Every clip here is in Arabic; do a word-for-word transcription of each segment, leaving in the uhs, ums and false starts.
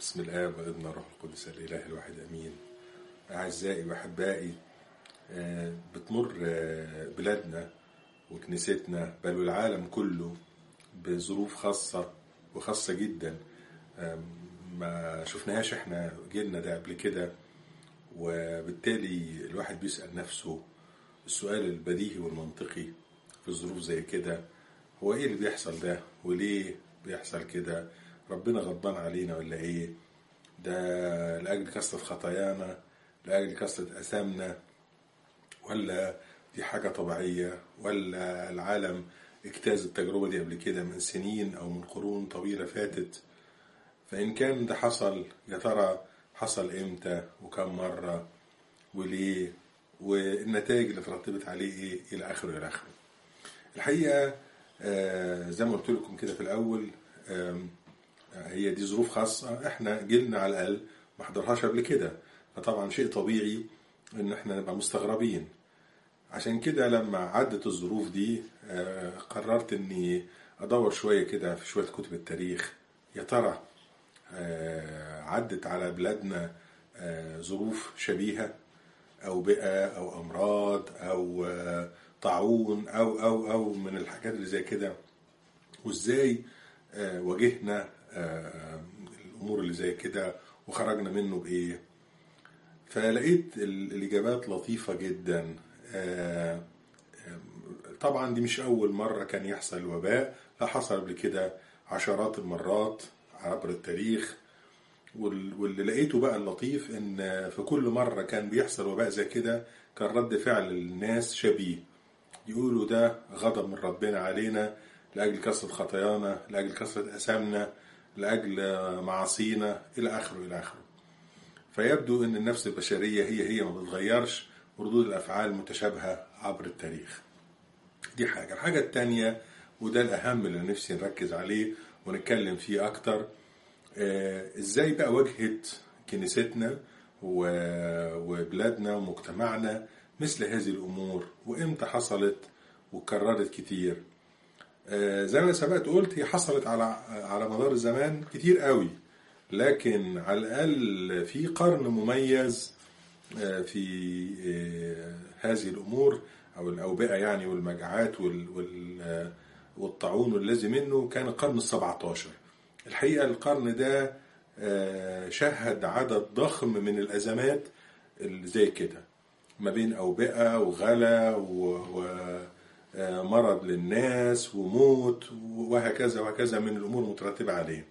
بسم الآب والابن والروح القدس الإله الواحد أمين. أعزائي وأحبائي، بتمر بلادنا وكنيستنا بل والعالم كله بظروف خاصة وخاصة جدا ما شفناهاش احنا جيلنا ده قبل كده، وبالتالي الواحد بيسأل نفسه السؤال البديهي والمنطقي في الظروف زي كده: هو ايه اللي بيحصل ده؟ وليه بيحصل كده؟ ربنا غضبان علينا ولا ايه؟ ده لأجل كثرة خطايانا، لأجل كثرة أثامنا، ولا دي حاجة طبيعية، ولا العالم اجتاز التجربة دي قبل كده من سنين أو من قرون طويلة فاتت؟ فإن كان ده حصل، يا ترى حصل إمتى وكم مرة وليه؟ والنتائج اللي ترتبت عليه إيه؟ إلى آخره إلى آخره. الحقيقة آه زي ما قلت لكم كده في الأول، آه هي دي ظروف خاصة احنا جيلنا على الأقل ما حضرهاش قبل كده، فطبعا شيء طبيعي ان احنا نبقى مستغربين. عشان كده لما عدت الظروف دي آه قررت اني ادور شوية كده في شوية كتب التاريخ، يا ترى آه عدت على بلادنا آه ظروف شبيهة او بيئة او امراض او آه طاعون او او او من الحاجات اللي زي كده، وازاي آه واجهنا آه الامور اللي زي كده وخرجنا منه بايه. فلقيت الاجابات لطيفة جدا. آه طبعا دي مش اول مرة كان يحصل الوباء، لا حصل قبل كده عشرات المرات عبر التاريخ. واللي لقيته بقى اللطيف ان في كل مرة كان بيحصل وباء زي كده كان رد فعل الناس شبيه، يقولوا ده غضب من ربنا علينا لأجل كثرة خطايانا، لأجل كثرة أثامنا، لأجل معاصينا إلى آخره إلى آخره. فيبدو أن النفس البشرية هي هي ما بتتغيرش، وردود الأفعال متشابهة عبر التاريخ. دي حاجة. الحاجة التانية وده الأهم اللي نفسي نركز عليه ونتكلم فيه أكتر، آه إزاي بقى واجهت كنيستنا وبلادنا ومجتمعنا مثل هذه الأمور، وإمتى حصلت وكررت كتير. آه زي ما سبقت قلت هي حصلت على على مدار الزمان كتير قوي، لكن على الأقل في قرن مميز آه في آه هذه الأمور أو الأوبئة يعني والمجاعات والطاعون والذي منه كان القرن السبعتاشر. الحقيقة القرن ده آه شهد عدد ضخم من الأزمات اللي زي كده، ما بين أوبئة وغلا ومرض للناس وموت وهكذا وهكذا من الأمور مترتبة عليه.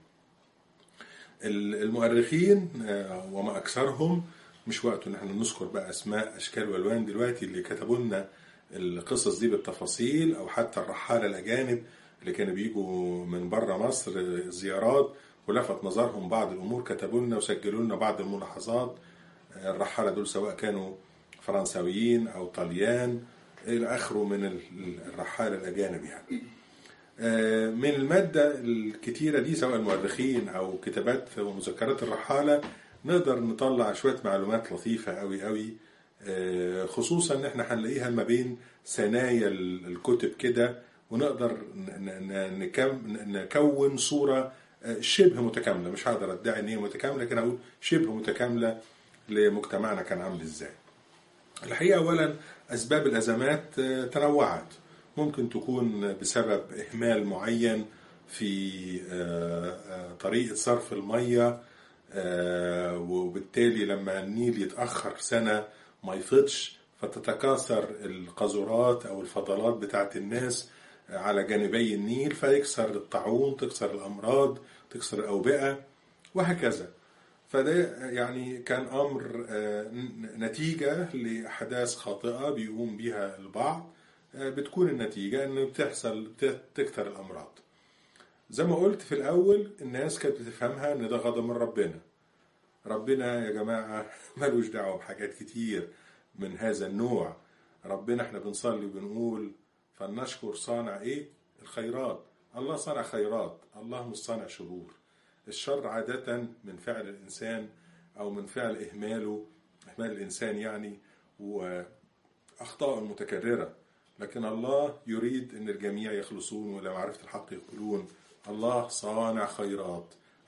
المؤرخين وما أكثرهم، مش وقت ان احنا نذكر بقى أسماء أشكال والوان دلوقتي، اللي كتبوا لنا القصص دي بالتفاصيل، أو حتى الرحالة الأجانب اللي كانوا بيجوا من بره مصر زيارات ولفت نظرهم بعض الأمور، كتبوا لنا وسجلوا لنا بعض الملاحظات. الرحالة دول سواء كانوا فرنساويين أو طليان إلى آخره من الرحالة الأجانب يعني. من المادة الكتيرة دي سواء المؤرخين أو كتابات ومذكرات الرحالة نقدر نطلع شوية معلومات لطيفة قوي قوي، خصوصا ان احنا هنلاقيها ما بين ثنايا الكتب كده، ونقدر نكون صورة شبه متكاملة. مش هقدر ادعي ان هي متكاملة، لكن اقول شبه متكاملة لمجتمعنا كان عامل ازاي. الحقيقة اولا اسباب الازمات تنوعت، ممكن تكون بسبب اهمال معين في طريقة صرف المية، وبالتالي لما النيل يتأخر سنة ما يفضش فتتكاثر القاذورات أو الفضلات بتاعت الناس على جانبي النيل، فيكسر الطاعون، تكسر الأمراض، تكسر الأوبئة وهكذا. فده يعني كان أمر نتيجة لأحداث خاطئة بيقوم بها البعض، بتكون النتيجة أنه بتحصل تكتر الأمراض. زي ما قلت في الأول الناس كانت بتفهمها أن ده غضب من ربنا. ربنا يا جماعة ملوش دعوة بحاجات كتير من هذا النوع. ربنا احنا بنصلي وبنقول فلنشكر صانع ايه؟ الخيرات. الله صانع خيرات، الله مش صانع شرور. الشر عادة من فعل الإنسان أو من فعل إهماله، إهمال الإنسان يعني، وأخطاء المتكررة. لكن الله يريد أن الجميع يخلصون وإلى معرفة الحق يقولون. الله صانع خيرات،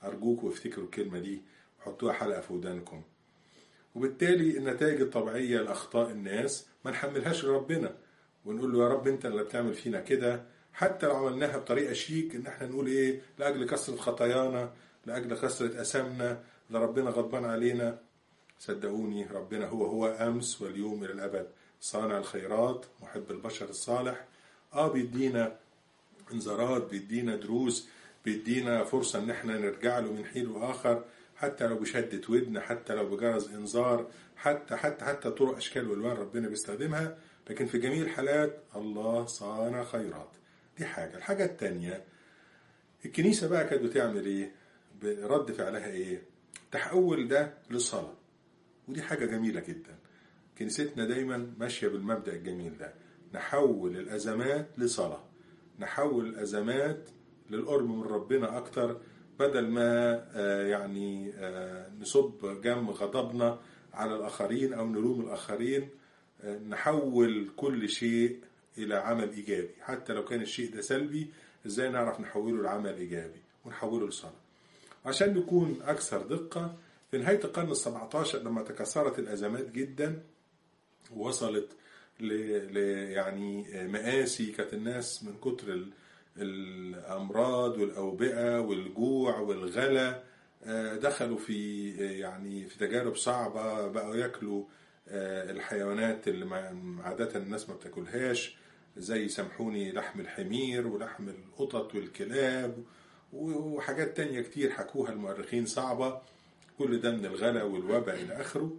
أرجوكم افتكروا الكلمة دي وحطوها حلقة في ودانكم. وبالتالي النتائج الطبيعية لأخطاء الناس ما نحملهاش لربنا ونقول له يا رب انت اللي بتعمل فينا كده، حتى لو عملناها بطريقة شيك ان احنا نقول ايه لأجل كثرة خطايانا، لأجل كثرة أسامنا، لربنا غضبان علينا. صدقوني ربنا هو هو أمس واليوم إلى الأبد، صانع الخيرات، محب البشر الصالح. آه بيدينا انذارات، بيدينا دروس، بيدينا فرصة ان احنا نرجع له من حين وآخر، حتى لو بشدة ودن، حتى لو بجرس انذار، حتى حتى حتى طرق اشكال والوان ربنا بيستخدمها. لكن في جميع الحالات الله صانع خيرات. دي حاجة. الحاجة التانية، الكنيسة بقى كانت بتعمل ايه؟ برد فعلها ايه؟ تحول ده لصلاة. ودي حاجة جميلة جدا. كنيستنا دايما ماشية بالمبدأ الجميل ده، نحول الأزمات لصلاة، نحول الأزمات للقرب من ربنا أكتر، بدل ما يعني نصب جم غضبنا على الآخرين أو نلوم الآخرين. نحول كل شيء إلى عمل إيجابي، حتى لو كان الشيء ده سلبي إزاي نعرف نحوله لعمل إيجابي ونحوله لصلاة. عشان نكون أكثر دقة، في نهاية القرن السبعتاشر لما تكسرت الأزمات جدا ووصلت ل يعني مآسي، كانت الناس من كتر الأمراض والأوبئة والجوع والغلا دخلوا في يعني في تجارب صعبة، بقوا يأكلوا الحيوانات اللي عادة الناس ما بتاكلهاش، زي سامحوني لحم الحمير ولحم القطط والكلاب وحاجات تانية كتير حكوها المؤرخين صعبة، كل ده من الغلا والوباء إلى آخره.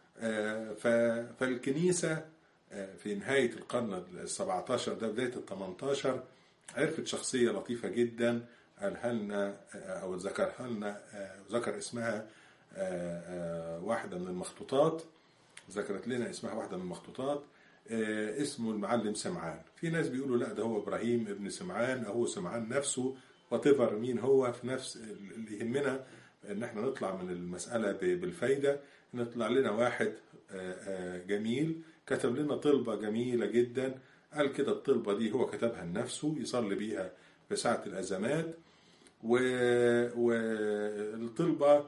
فالكنيسة في نهاية القرن السبعتاشر ده بداية الثمنتاشر عرفت شخصية لطيفة جدا قالها لنا أو ذكرها لنا، ذكر اسمها واحدة من المخطوطات، ذكرت لنا اسمها واحدة من المخطوطات، اسمه المعلم سمعان. في ناس بيقولوا لا ده هو إبراهيم ابن سمعان أو هو سمعان نفسه، وطفر مين هو. في نفس اللي يهمنا ان احنا نطلع من المسألة بالفايدة، نطلع لنا واحد جميل كتب لنا طلبة جميلة جدا. قال كده الطلبة دي هو كتبها لنفسه يصلي بيها في ساعة الأزمات، والطلبة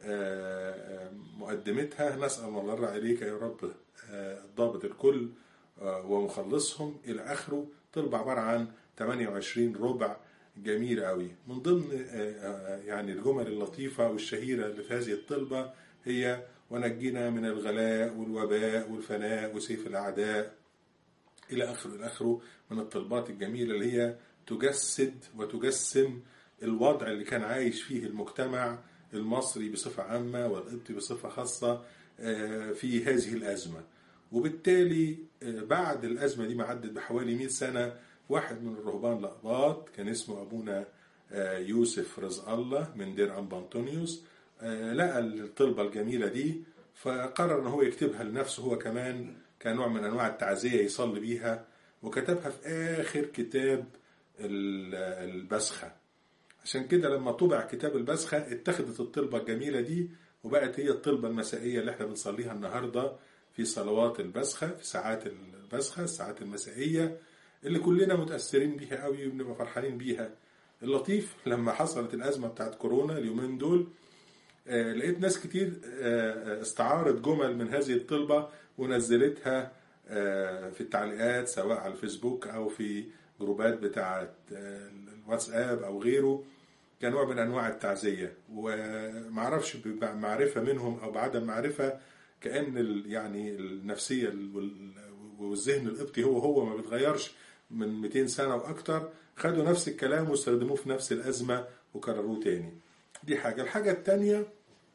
مقدمتها: نسأل الله عليك يا رب ضابط الكل ومخلصهم إلى آخره. طلبة عبارة عن ثمانية وعشرين ربع جميل قوي. من ضمن يعني الجمل اللطيفة والشهيرة اللي في هذه الطلبة هي: ونجينا من الغلاء والوباء والفناء وسيف الأعداء إلى آخره إلى آخره، من الطلبات الجميلة اللي هي تجسد وتجسم الوضع اللي كان عايش فيه المجتمع المصري بصفة عامة والقبطي بصفة خاصة في هذه الأزمة. وبالتالي بعد الأزمة دي ما عدت بحوالي مئة سنة، واحد من الرهبان الأقباط كان اسمه أبونا يوسف رزق الله من دير أنبا أنطونيوس لقى الطلبة الجميلة دي، فقرر أنه هو يكتبها لنفسه هو كمان كنوع من أنواع التعزية يصلي بيها، وكتبها في آخر كتاب البسخة. عشان كده لما طبع كتاب البسخة اتخذت الطلبة الجميلة دي وبقت هي الطلبة المسائية اللي احنا بنصليها النهاردة في صلوات البسخة، في ساعات البسخة، الساعات المسائية اللي كلنا متأثرين بيها قوي وبنبقى فرحانين بيها. اللطيف لما حصلت الأزمة بتاعت كورونا اليومين دول، آه لقيت ناس كتير آه استعارت جمل من هذه الطلبة ونزلتها آه في التعليقات سواء على الفيسبوك أو في جروبات بتاعت الواتساب أو غيره، كنوع من أنواع التعزية. ومعرفش بمعرفة منهم أو بعدم معرفة، كأن يعني النفسية والذهن القبطي هو هو ما بيتغيرش من مئتين سنة وأكتر، خدوا نفس الكلام واستخدموه في نفس الأزمة وكرروه تاني. دي حاجة. الحاجة التانية،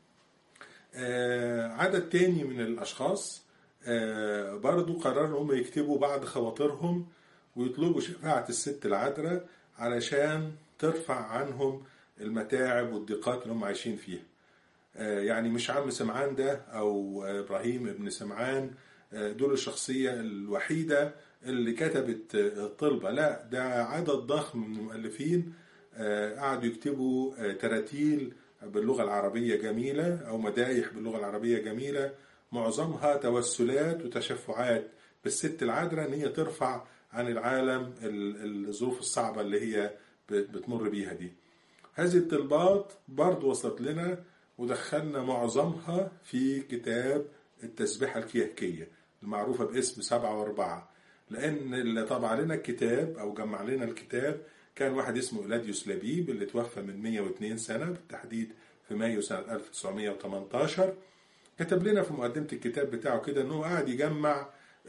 عدد تاني من الأشخاص برضو قرروا هم يكتبوا بعض خواطرهم ويطلبوا شفاعة الست العذراء علشان ترفع عنهم المتاعب والضيقات اللي هم عايشين فيها. يعني مش عم سمعان ده أو إبراهيم ابن سمعان دول الشخصية الوحيدة اللي كتبت الطلبة، لا ده عدد ضخم من المؤلفين قعدوا يكتبوا تراتيل باللغة العربية جميلة أو مدايح باللغة العربية جميلة، معظمها توسلات وتشفعات بالست العذراء ان هي ترفع عن العالم الظروف الصعبة اللي هي بتمر بيها دي. هذه الطلبات برضو وصلت لنا ودخلنا معظمها في كتاب التسبيحة الكيهكية المعروفة باسم سبعة واربعة، لأن اللي طبع لنا الكتاب أو جمع لنا الكتاب كان واحد اسمه إلاديوس لبيب اللي توفى من مية واثنين سنة بالتحديد في مايو سنة ألف وتسعمية وتمنتاشر. كتب لنا في مقدمة الكتاب بتاعه كده أنه قاعد يجمع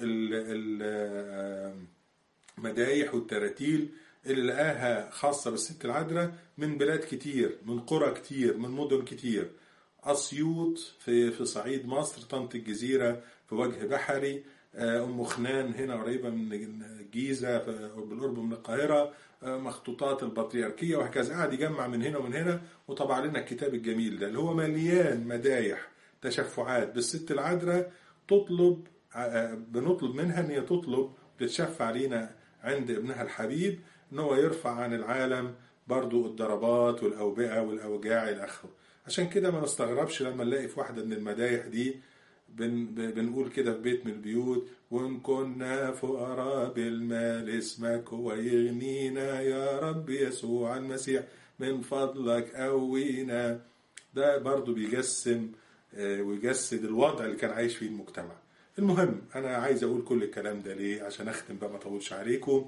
المدايح والتراتيل اللي لقاها خاصة بالست العذراء من بلاد كتير، من قرى كتير، من مدن كتير. أسيوط في في صعيد مصر، طنط الجزيرة في وجه بحري، أم خنان هنا قريبة من الجيزة بالقرب من القاهرة، مخطوطات البطريركية وهكذا. قاعد يجمع من هنا ومن هنا وطبع لنا الكتاب الجميل ده اللي هو مليان مدايح تشفعات بالست العذراء. تطلب بنطلب منها ان هي تطلب تتشفع علينا عند ابنها الحبيب ان هو يرفع عن العالم برضو الضربات والأوبئة والأوجاع إلى آخره. عشان كده ما نستغربش لما نلاقي في واحدة من المدايح دي بن بنقول كده في بيت من البيوت: وإن كنا فقراء بالمال اسمك هو يغنينا يا رب يسوع المسيح من فضلك قوينا. ده برضو بيجسم ويجسد الوضع اللي كان عايش فيه المجتمع. المهم أنا عايز أقول كل الكلام ده ليه؟ عشان أختم بقى ما أطولش عليكم.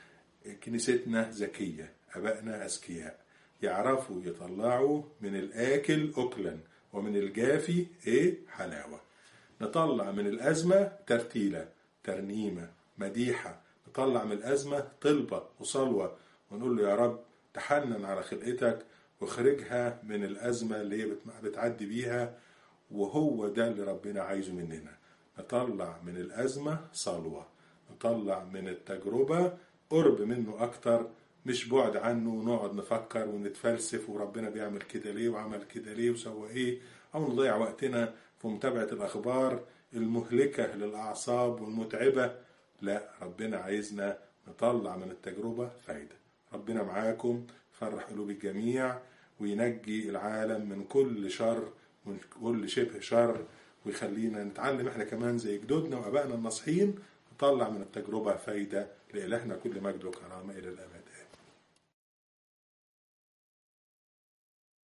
كنيستنا ذكية، أبائنا أذكياء، يعرفوا يطلعوا من الآكل أكلا ومن الجافي إيه حلاوة. نطلع من الأزمة ترتيلة، ترنيمة، مديحة، نطلع من الأزمة طلبة وصلوة ونقول له يا رب تحنن على خلقتك وخرجها من الأزمة اللي هي بتعدي بيها. وهو ده اللي ربنا عايزه مننا، نطلع من الأزمة صلوة، نطلع من التجربة قرب منه أكتر، مش بعد عنه ونقعد نفكر ونتفلسف وربنا بيعمل كده ليه وعمل كده ليه وسوى ايه، أو نضيع وقتنا في متابعة الأخبار المهلكة للأعصاب والمتعبة. لا، ربنا عايزنا نطلع من التجربة فايدة. ربنا معاكم، فرح قلوب الجميع وينجي العالم من كل شر من كل شبه شر، ويخلينا نتعلم احنا كمان زي جدودنا وأبائنا الناصحين نطلع من التجربة فايدة. لإلهنا كل مجد وكرامة إلى الأبد.